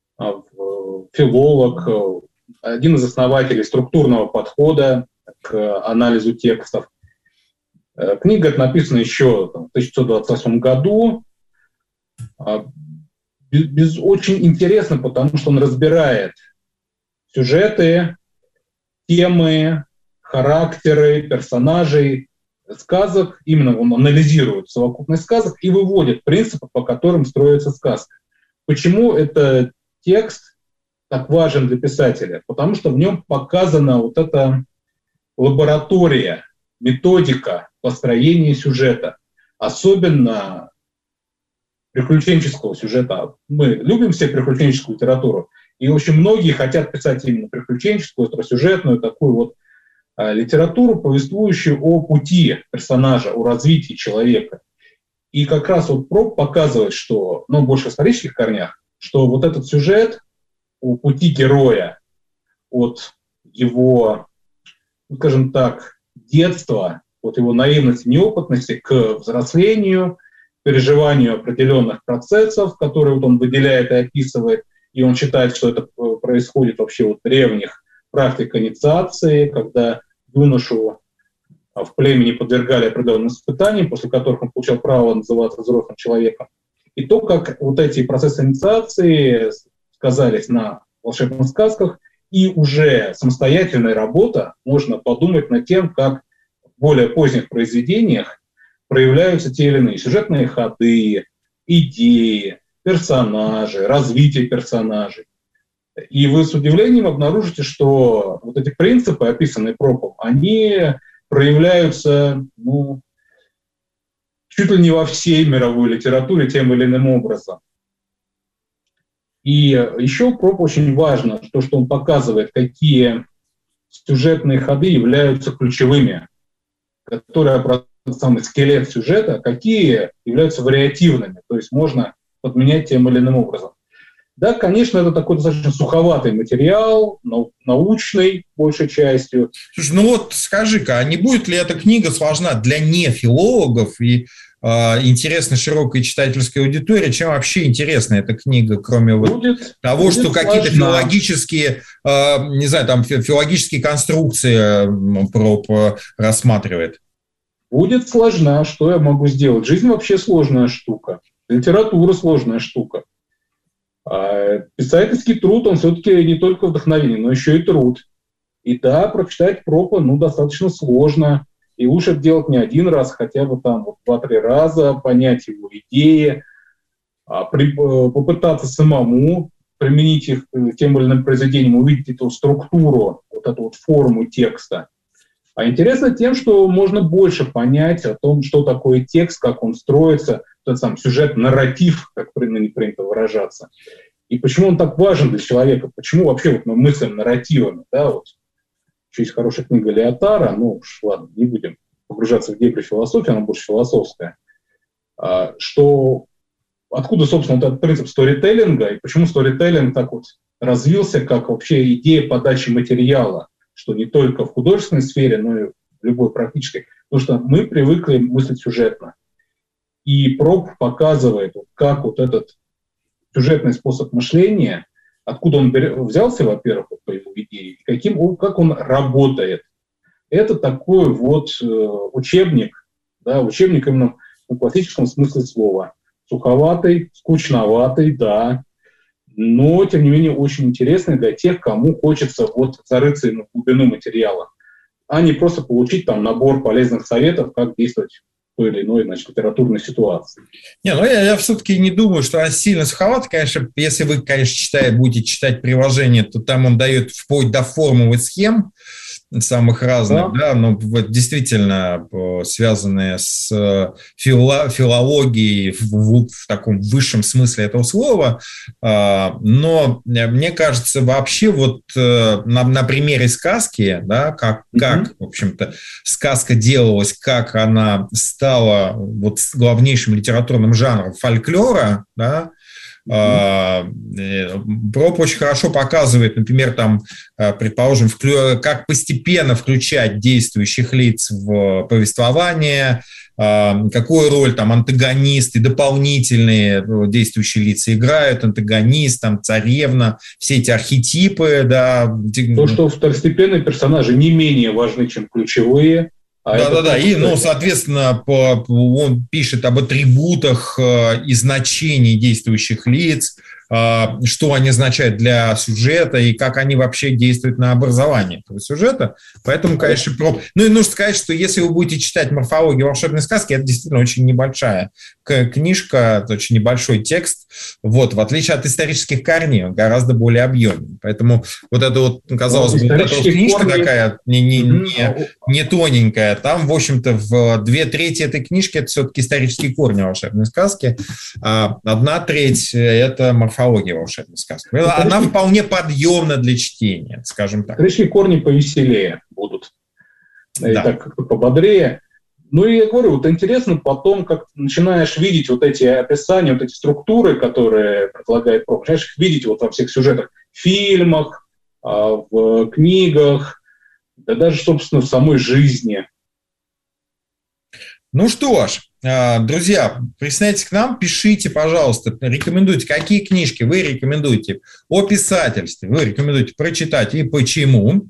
филолог, один из основателей структурного подхода к анализу текстов. Книга эта написана еще там, в тысяча девятьсот двадцать восьмом году. Без, без, очень интересно, потому что он разбирает сюжеты, темы, характеры персонажей сказок. Именно он анализирует совокупность сказок и выводит принципы, по которым строится сказка. Почему этот текст так важен для писателя? Потому что в нем показана вот эта лаборатория, методика построения сюжета, особенно приключенческого сюжета. Мы любим все приключенческую литературу, и очень многие хотят писать именно приключенческую, остросюжетную, такую вот а, литературу, повествующую о пути персонажа, о развитии человека. И как раз вот Проп показывает, что, ну, больше в исторических корнях, что вот этот сюжет о пути героя от его, скажем так, детства, от его наивности, неопытности к взрослению, переживанию определенных процессов, которые вот он выделяет и описывает, и он считает, что это происходит вообще от древних практик инициации, когда юношу в племени подвергали определенным испытаниям, после которых он получал право называться взрослым человеком. И то, как вот эти процессы инициации сказались на волшебных сказках, и уже самостоятельная работа, можно подумать над тем, как в более поздних произведениях проявляются те или иные сюжетные ходы, идеи, персонажи, развитие персонажей. И вы с удивлением обнаружите, что вот эти принципы, описанные Пропом, они проявляются, ну, чуть ли не во всей мировой литературе тем или иным образом. И еще Проп очень важно, то, что он показывает, какие сюжетные ходы являются ключевыми, которые образуют самый скелет сюжета, какие являются вариативными, то есть можно подменять тем или иным образом. Да, конечно, это такой достаточно суховатый материал, научный большей частью. Слушай, ну вот скажи-ка, а не будет ли эта книга сложна для нефилологов и э, интересна широкой читательской аудитории? Чем вообще интересна эта книга, кроме будет, вот того, будет что какие-то сложна. филологические, э, не знаю, там филологические конструкции Проп рассматривает? Будет сложна. Что я могу сделать? Жизнь вообще сложная штука. Литература сложная штука. А писательский труд, он все-таки не только вдохновение, но еще и труд. И да, прочитать Пропа, ну, достаточно сложно. И лучше это делать не один раз, хотя бы там вот два-три раза, понять его идеи, а при, попытаться самому применить их к тем или иным произведениям, увидеть эту структуру, вот эту вот форму текста. А интересно тем, что можно больше понять о том, что такое текст, как он строится, тот сам сюжет, нарратив, как не принято выражаться. И почему он так важен для человека, почему вообще вот мы мыслим нарративами. Да? Вот. Еще есть хорошая книга Леотара, ну уж ладно, не будем погружаться в дебри философии, она больше философская, а, что откуда, собственно, вот этот принцип сторителлинга, и почему сторителлинг так вот развился, как вообще идея подачи материала, что не только в художественной сфере, но и в любой практической, потому что мы привыкли мыслить сюжетно. И Проб показывает, как вот этот сюжетный способ мышления, откуда он взялся, во-первых, по его идее, и каким, как он работает. Это такой вот э, учебник, да, учебник именно в классическом смысле слова. Суховатый, скучноватый, да, но, тем не менее, очень интересный для тех, кому хочется вот зарыться в глубину материала, а не просто получить там набор полезных советов, как действовать в той или иной, значит, литературной ситуации. Не, ну я, я все-таки не думаю, что она сильно суховата. Конечно, если вы, конечно, читаете, будете читать приложение, то там он дает вплоть до формул и схем самых разных, да, да, но действительно связанные с фило, филологией в, в, в таком высшем смысле этого слова. Но мне кажется, вообще вот на, на примере сказки, да, как, mm-hmm. как, в общем-то, сказка делалась, как она стала вот главнейшим литературным жанром фольклора, да, Mm-hmm. Проб очень хорошо показывает, например, там, предположим, вклю... как постепенно включать действующих лиц в повествование, какую роль там антагонисты, дополнительные действующие лица играют, антагонист, там, царевна, все эти архетипы. Да. То, что второстепенные персонажи не менее важны, чем ключевые. А Да-да-да, и, ну, соответственно, по, он пишет об атрибутах э, и значении действующих лиц, э, что они означают для сюжета и как они вообще действуют на образование этого сюжета. Поэтому, конечно, проб... Ну, и нужно сказать, что если вы будете читать «Морфологию волшебной сказки», это действительно очень небольшая книжка, это очень небольшой текст, вот, в отличие от исторических корней, он гораздо более объемный. Поэтому вот эта вот, казалось бы, вот эта вот книжка корни... такая не, не, не, не тоненькая, там, в общем-то, в две трети этой книжки это все-таки исторические корни волшебной сказки, а одна треть – это морфология волшебной сказки. Она вполне подъемна для чтения, скажем так. Исторические корни повеселее будут, да. И так как-то пободрее. Ну и я говорю, вот интересно потом, как начинаешь видеть вот эти описания, вот эти структуры, которые предлагает Проб, начинаешь их видеть вот во всех сюжетах, в фильмах, в книгах, да даже, собственно, в самой жизни. Ну что ж, друзья, присоединяйтесь к нам, пишите, пожалуйста, рекомендуйте, какие книжки вы рекомендуете о писательстве, вы рекомендуете прочитать и почему.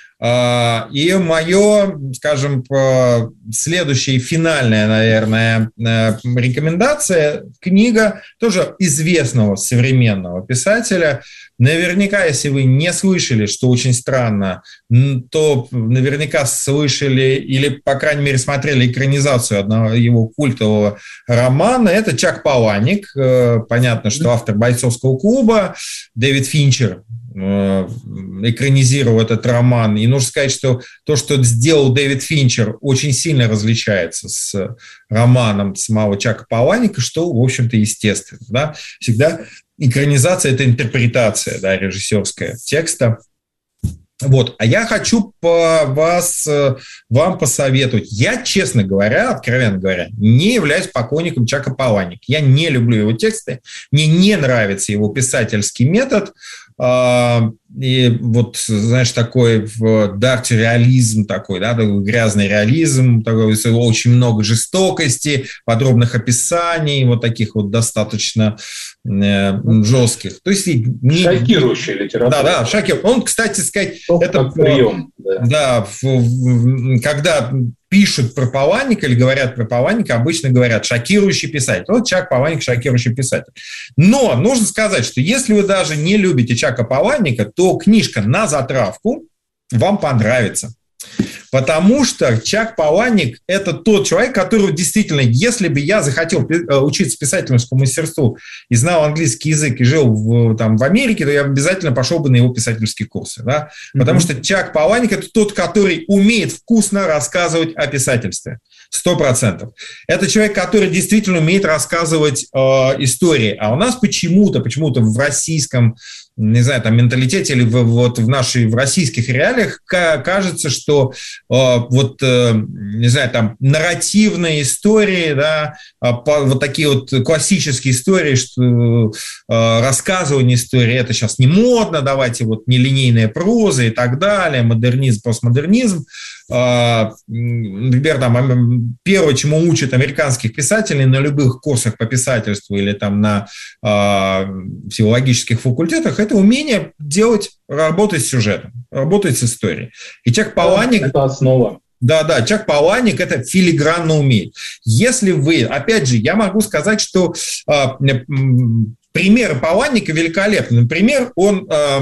И мое, скажем, следующая финальная, наверное, рекомендация, книга тоже известного современного писателя. Наверняка, если вы не слышали, что очень странно, то наверняка слышали или, по крайней мере, смотрели экранизацию одного его культового романа. Это Чак Паланик. Понятно, что автор «Бойцовского клуба» Дэвид Финчер экранизировал этот роман. И нужно сказать, что то, что сделал Дэвид Финчер, очень сильно различается с романом самого Чака Паланика, что, в общем-то, естественно. Да? Всегда экранизация – это интерпретация, да, режиссерская текста. Вот. А я хочу по вас, вам посоветовать. Я, честно говоря, откровенно говоря, не являюсь поклонником Чака Паланика. Я не люблю его тексты, мне не нравится его писательский метод. И вот, знаешь, такой дарк реализм такой, да, такой грязный реализм, такой, очень много жестокости, подробных описаний, вот таких вот достаточно э, жестких. То есть не... Шокирующая литература. Да, да, шокирующая. Он, кстати сказать, Только это прием. Да, да в, в, когда пишут про Паланика или говорят про Паланика, обычно говорят «шокирующий писатель». Вот Чак Паланик – шокирующий писатель. Но нужно сказать, что если вы даже не любите Чака Паланика, то книжка «На затравку» вам понравится. Потому что Чак Паланик – это тот человек, который действительно, если бы я захотел учиться писательскому мастерству и знал английский язык и жил в, там, в Америке, то я обязательно пошел бы на его писательские курсы. Да? Потому mm-hmm. что Чак Паланик – это тот, который умеет вкусно рассказывать о писательстве. Сто процентов. Это человек, который действительно умеет рассказывать э, истории. А у нас почему-то, почему-то в российском не знаю, там, менталитете или в, вот в нашей, в российских реалиях кажется, что вот, не знаю, там, нарративные истории, да, вот такие вот классические истории, что рассказывание истории, это сейчас не модно, давайте вот нелинейная проза и так далее, модернизм, постмодернизм. Например, там, первое, чему учат американских писателей на любых курсах по писательству или там на э, филологических факультетах, это умение делать, работать с сюжетом, работать с историей. И Чак Паланик... Это основа. Да, да, Чак Паланик это филигранно умеет. Если вы, опять же, я могу сказать, что э, примеры Паланика великолепны. Например, он... Э,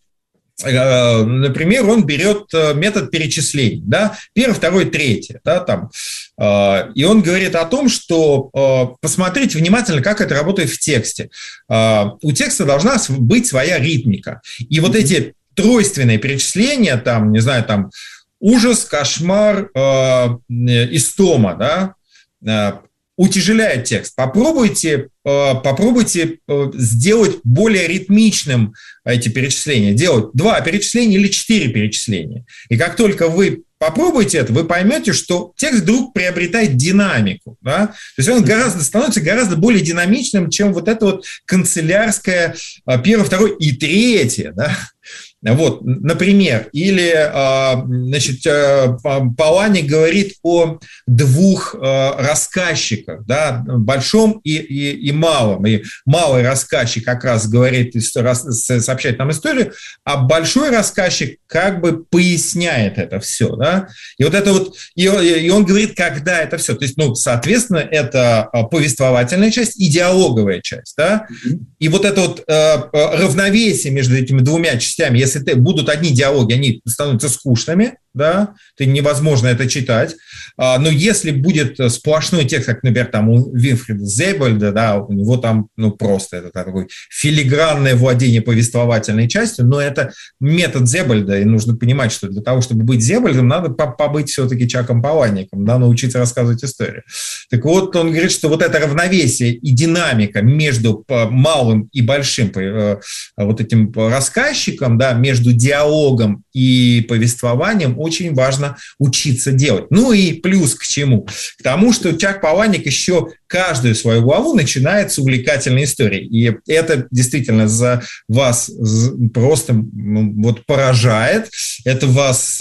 Например, он берет метод перечислений, да, первый, второй, третий, да, там, и он говорит о том, что посмотрите внимательно, как это работает в тексте. У текста должна быть своя ритмика. И вот эти тройственные перечисления, там, не знаю, там, ужас, кошмар, истома, да, утяжеляет текст. Попробуйте, попробуйте сделать более ритмичным эти перечисления. Делать два перечисления или четыре перечисления. И как только вы попробуете это, вы поймете, что текст вдруг приобретает динамику. Да? То есть он гораздо, становится гораздо более динамичным, чем вот это вот канцелярское первое, второе и третье. Да? Вот, например, или, значит, Паланик говорит о двух рассказчиках, да, большом и, и, и малом. И малый рассказчик как раз говорит, сообщает нам историю, а большой рассказчик как бы поясняет это все, да. И вот это вот, и, и он говорит, когда это все. То есть, ну, соответственно, это повествовательная часть и диалоговая часть, да. И вот это вот равновесие между этими двумя частями, если будут одни диалоги, они становятся скучными, да, ты невозможно это читать. Но если будет сплошной текст, как, например, там у Вильфреда Зебальда, да, у него там, ну, просто это такое филигранное владение повествовательной частью, но это метод Зебальда, и нужно понимать, что для того, чтобы быть Зебальдом, надо побыть все-таки Чаком Палаником, да, научиться рассказывать историю. Так вот, он говорит, что вот это равновесие и динамика между малым и большим вот этим рассказчиком, да, между диалогом и повествованием очень важно учиться делать. Ну и плюс к чему? К тому, что Чак Паланик еще каждую свою главу начинает с увлекательной истории. И это действительно за вас просто вот поражает, это вас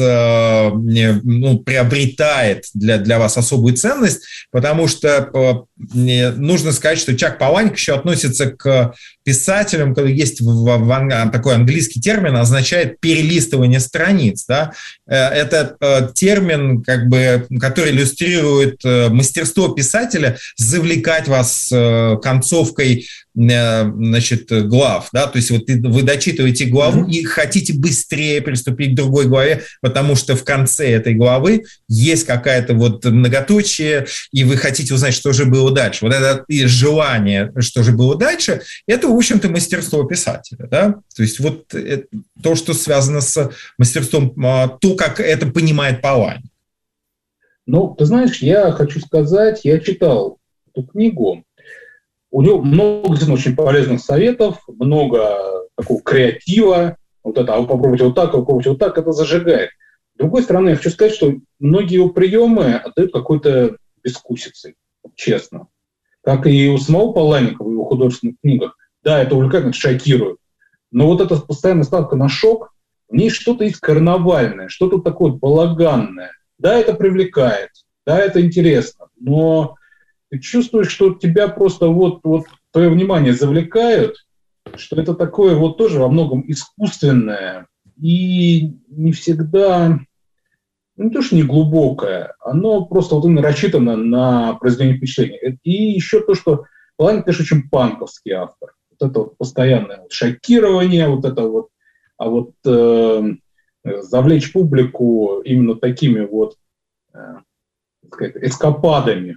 ну, приобретает для, для вас особую ценность, потому что нужно сказать, что Чак Паланик еще относится к писателям, когда есть в, в, такой английский термин, означает перелистывание страниц. Да? Это термин, как бы, который иллюстрирует мастерство писателя завлекать вас концовкой, значит, глав. Да? То есть вот вы дочитываете главу и хотите быстрее приступить к другой главе, потому что в конце этой главы есть какая-то вот многоточие, и вы хотите узнать, что же было дальше. Вот это и желание, что же было дальше, это, в общем-то, мастерство писателя. Да? То есть вот это, то, что связано с мастерством, то, как это понимает Паланик. Ну, ты знаешь, я хочу сказать, я читал эту книгу, у него много очень полезных советов, много такого креатива, вот это, а вы попробуйте вот так, а вы попробуйте вот так, это зажигает. С другой стороны, я хочу сказать, что многие его приемы отдают какой-то бескусицей, честно. Как и у самого Паланика в его художественных книгах. Да, это увлекательно, шокирует. Но вот эта постоянная ставка на шок, в ней что-то есть карнавальное, что-то такое балаганное. Да, это привлекает, да, это интересно, но ты чувствуешь, что тебя просто вот, вот твое внимание завлекают, что это такое вот тоже во многом искусственное и не всегда, ну, не то, что не глубокое, оно просто вот именно рассчитано на произведение впечатления. И еще то, что Паланик, конечно, очень панковский автор. Вот это вот постоянное вот шокирование, вот это вот, а вот э, завлечь публику именно такими вот э, сказать, эскападами.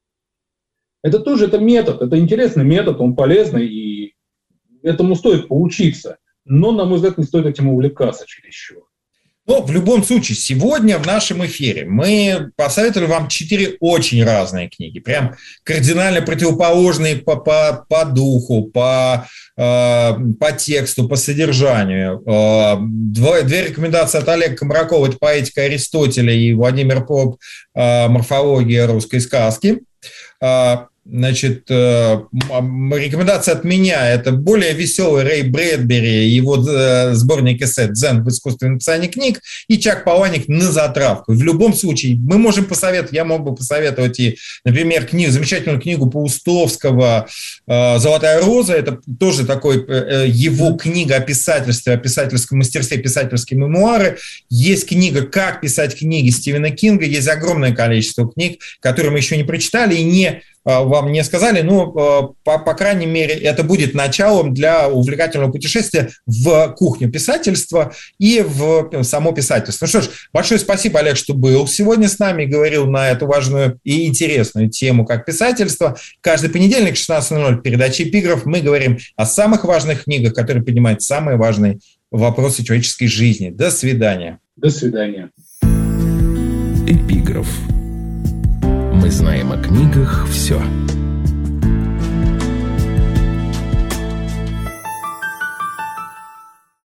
Это тоже это метод, это интересный метод, он полезный, и этому стоит поучиться. Но, на мой взгляд, не стоит этим увлекаться чересчур. Но в любом случае, сегодня в нашем эфире мы посоветовали вам четыре очень разные книги, прям кардинально противоположные по, по, по духу, по, э, по тексту, по содержанию. Э, две, две рекомендации от Олега Комракова – это «Поэтика Аристотеля» и Владимир Поп э, «Морфология русской сказки». Э, Значит, рекомендация от меня – это более веселый Рэй Брэдбери, его сборник эссе «Дзен в искусстве написания книг» и Чак Паланик «На затравку». В любом случае, мы можем посоветовать, я мог бы посоветовать и, например, книгу, замечательную книгу Паустовского «Золотая роза». Это тоже такой его книга о писательстве, о писательском мастерстве, писательские мемуары. Есть книга «Как писать книги» Стивена Кинга. Есть огромное количество книг, которые мы еще не прочитали и не вам не сказали, но, по, по крайней мере, это будет началом для увлекательного путешествия в кухню писательства и в само писательство. Ну что ж, большое спасибо, Олег, что был сегодня с нами и говорил на эту важную и интересную тему, как писательство. Каждый понедельник в шестнадцать ноль ноль в передаче «Эпиграф» мы говорим о самых важных книгах, которые поднимают самые важные вопросы человеческой жизни. До свидания. До свидания. Эпиграф. Мы знаем о книгах все.